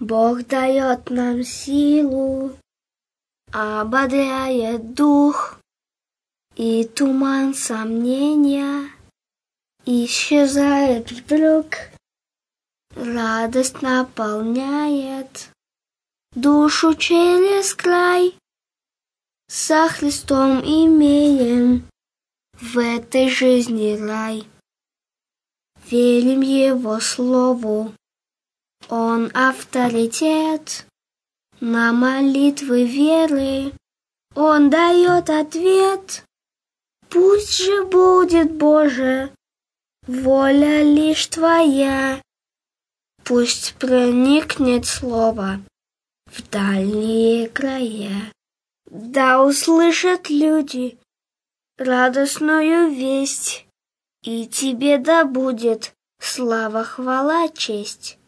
Бог дает нам силу, ободряет дух, и туман сомнения исчезает вдруг. Радость наполняет душу через край. Со Христом имеем в этой жизни рай. Верим Его слову, Он авторитет. На молитвы веры Он дает ответ. Пусть же будет, Боже, воля лишь Твоя. Пусть проникнет слово в дальние края. Да услышат люди радостную весть, и Тебе да будет слава, хвала, честь.